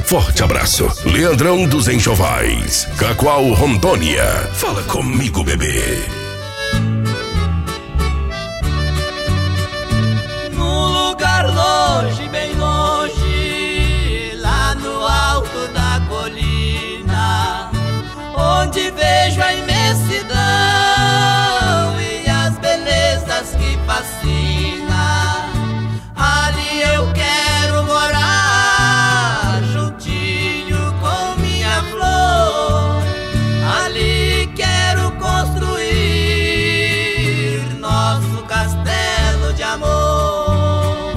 Forte abraço. Leandrão dos Enxovais, Cacoal, Rondônia. Fala comigo, bebê. Num lugar longe, bem longe, lá no alto da colina, onde vejo a imensidão e as belezas que fascina, ali eu quero morar, juntinho com minha flor. Ali quero construir nosso castelo de amor.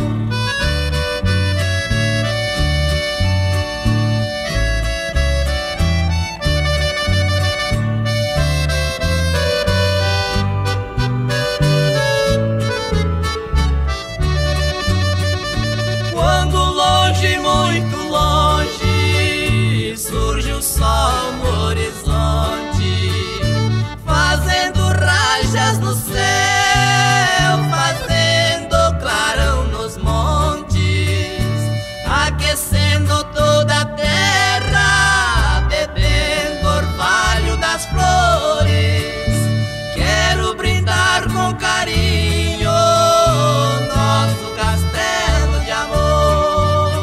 Quando longe, muito longe, surge o sol no horizonte, fazendo rajas no céu, fazendo clarão nos montes, aquecendo toda a terra, bebendo orvalho das flores. Quero brindar com carinho nosso castelo de amor.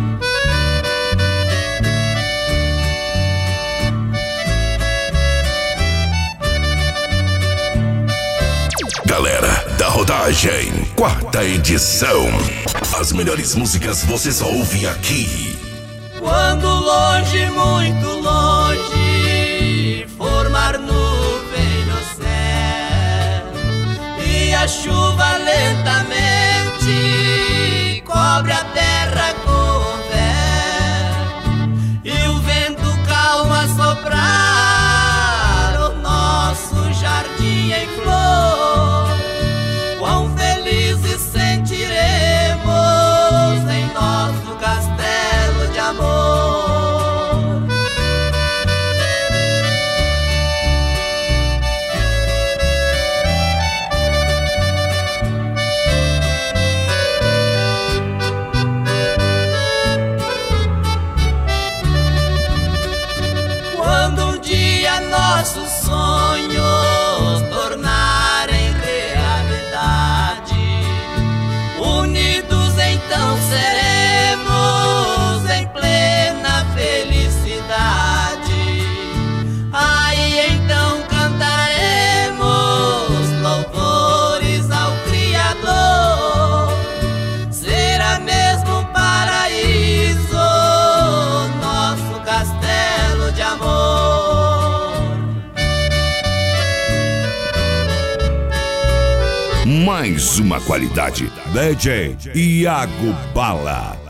Galera da Rodagem, 4ª edição. As melhores músicas você só ouve aqui. Quando longe, muito longe, formar nuvem no céu e a chuva lentamente cobre a terra com véu, e o vento calmo a soprar o nosso jardim em flor, quão felizes sentiremos em nosso castelo de amor. Quando um dia nossos sonhos tornarem realidade, unidos então seremos em plena felicidade. Aí então cantaremos louvores ao Criador. Será mesmo um paraíso nosso castelo de amor. Mais uma qualidade. DJ Iago Bala.